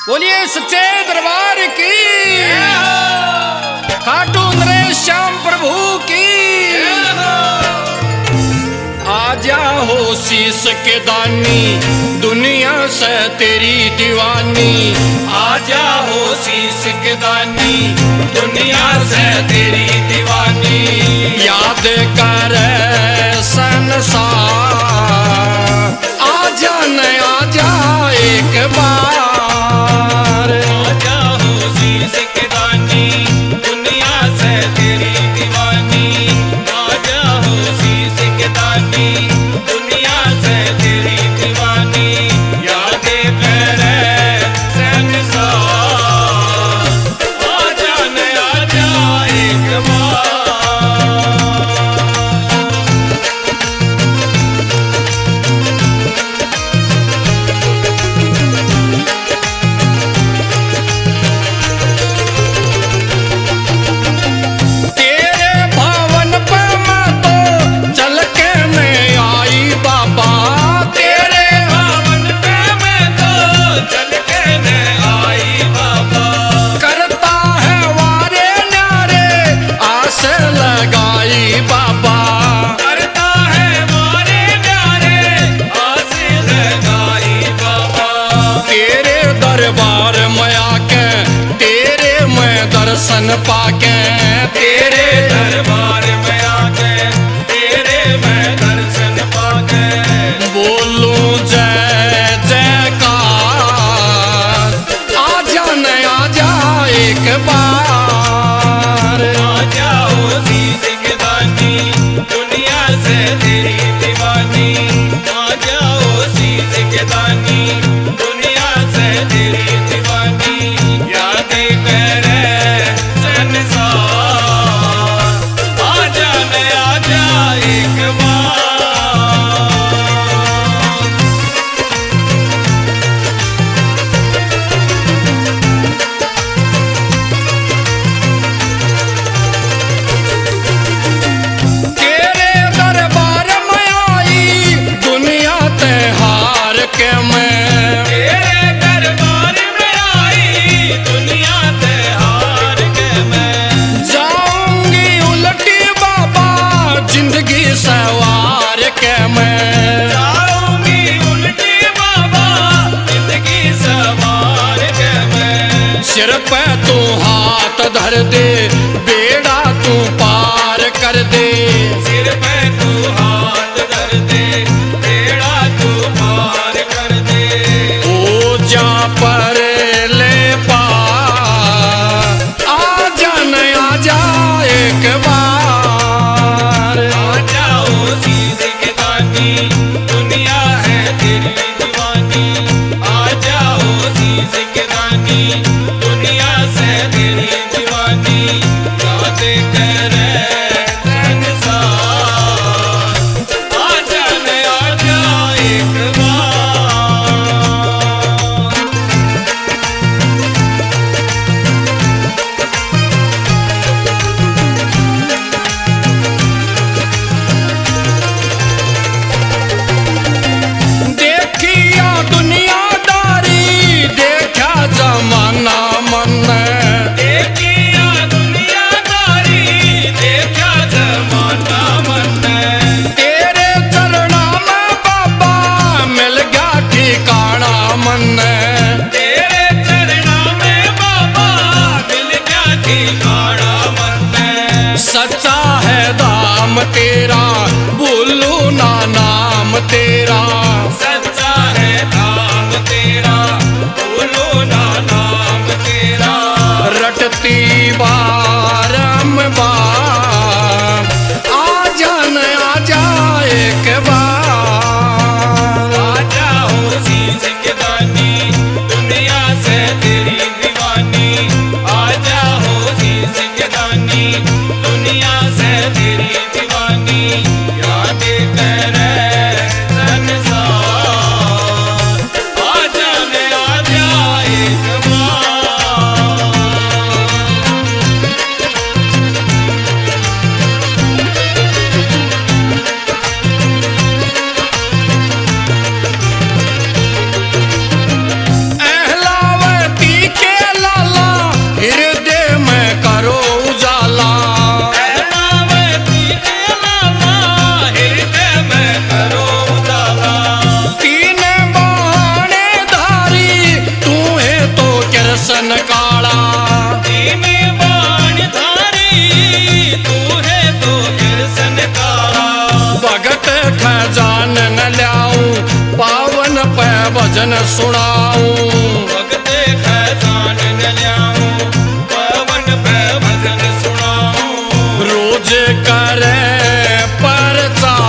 बोलिए सच्चे दरबार की, खाटू नरेश श्याम प्रभु की। आजा हो शीश के दानी, दुनिया से तेरी दीवानी। आजा हो शीश के दानी, दुनिया से तेरी दीवानी। याद कर संसार, आजा न आजा एक बार। आजा हो शीश के दानी, दुनिया से तेरी दीवानी। आजा हो शीश के दानी, दुनिया से तेरी दीवानी। याद करे संसार, आजा न आजा एक बार। तेरे भवन पे मैं तो चल के मैं आई बाबा। तेरे भवन पे मैं तो चल के न आई बाबा। करता है वारे न्यारे, आस लगाई बाबा। करता है मारे प्यारे, आस लगाई बाबा। तेरे दरबार में आके, तेरे में दर्शन पाके, तेरे दरबार में आके, तेरे में दर्शन पाके। बोलूं जय जयकार, आजा न आजा एक बार। आजा हो शीश के दानी, दुनिया से तेरी दीवानी। आजा हो शीश के दानी, दुनिया से तेरी दीवानी। याद करे संसार, आजा न आजा एक बार। तेरे दरबार में आई दुनिया त्योहार के मैं। तेरे दरबार में आई दुनिया त्योहार के मैं। जाऊंगी उलटी बाबा, जिंदगी सवार के मैं। जाऊंगी उल्टी बाबा, जिंदगी सवार के मैं। सिर पे तू हाथ धर दे, बेड़ा तू पार कर दे। सिर पे तू हाथ धर दे, बेड़ा तू पार कर दे। ओ जा पर ले पार, आजा न आजा एक बार। आजा हो शीश के दानी, दुनिया है तेरी दीवानी। आजा हो शीश के दानी, दुनिया से तेरी दीवानी। आऊं भगत खजान न ल्याऊं पवन पे भजन सुनाऊं रोज करे प्रचार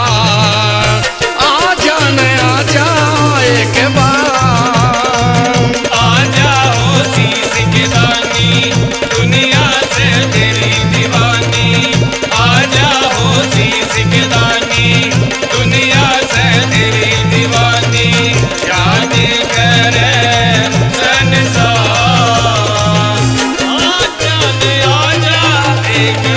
आजा न आजा एक बार आजा हो शीश के दानी दुनिया से तेरी दीवानी आजा हो शीश के दानी दुनिया से तेरी दीवानी याद करे संसार आजा ने आजा एक